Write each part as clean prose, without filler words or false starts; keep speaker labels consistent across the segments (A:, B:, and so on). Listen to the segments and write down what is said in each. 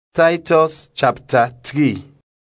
A: Titus chapter 3.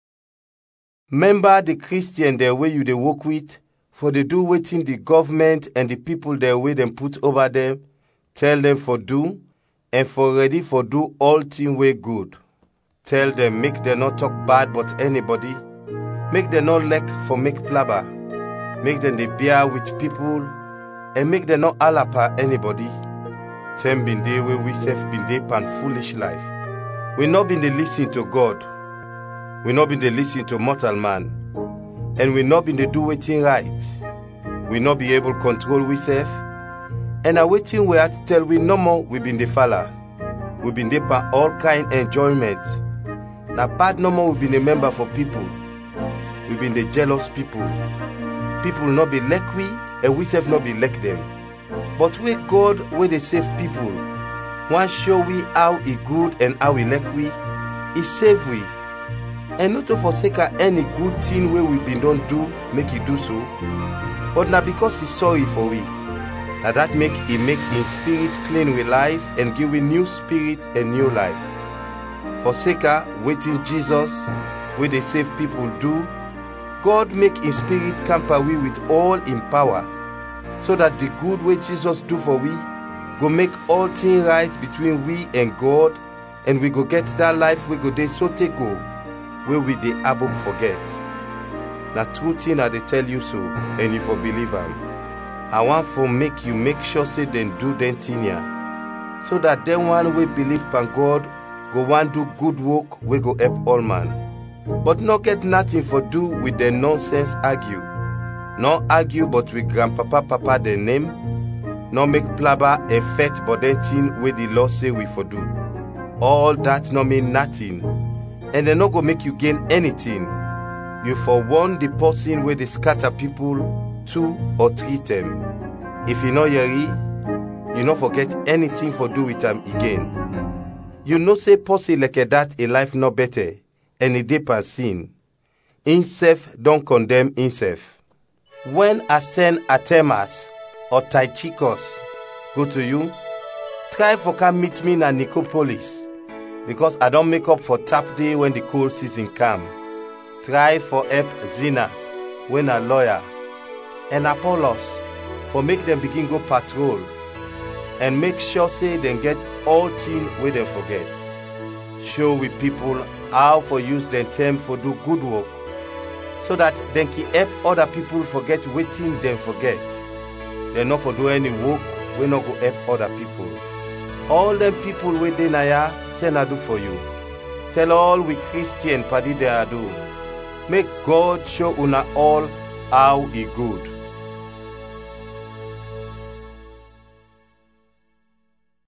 A: Remember the Christian there wey you dey work with, for they do wetin the government and the people there wey dem put over them, tell them for do, and for ready for do all thing wey good. Tell them make them not talk bad but anybody, make them not lack for make plaba, make them dey bear with people, and make them not alapa anybody. Ten been day wey we self been dey pan foolish life. We not been dey listen to God. We not been dey listen to mortal man. And we not been dey do wetin right. We not be able to control we self. And a wetin we had to tell we no more we been dey follow. We been dey pan all kind enjoyment. Na bad no more we been dey member for people. We been dey jealous people. People not be like we, and we self not be like them. But we God wey dey save people. One show we how he good and how he like we, he save we. And not to forsake any good thing where we been don't do, make he do so. But now because he's sorry for we, now that make his spirit clean with life and give we new spirit and new life. Forsake waiting Jesus, where they save people do, God make his spirit camper we with all in power, so that the good way Jesus do for we, go make all things right between we and God, and we go get that life we go dey so take go, where we dey able forget. Na true thing I dey tell you so, and you for believe am. I want for make you make sure say dem do them thing here, so that them one we believe pan God go want do good work we go help all man. But not get nothing for do with the nonsense argue. Not argue but with grandpapa papa their name. No make plaba a fet but then thing where the law say we for do. All that no mean nothing, and they no go make you gain anything. You for warn the person where they scatter people 2 or 3 them. If you know you no forget anything for do with them again. You no say person like that a life no better, and a deep and sin. Himself don't condemn himself. When I send Artemas or Tychicus go to you, try for come meet me na Nicopolis, because I don't make up for tap day when the cold season come. Try for help Zenas when a lawyer, and Apollos for make them begin go patrol, and make sure say them get all thing where they forget. Show with people how for use them time for do good work, so that they can help other people forget waiting them forget. They not for do any work, we not go help other people. All them people we dey naya, send I do for you. Tell all we Christian party they are do. Make God show una all how he good.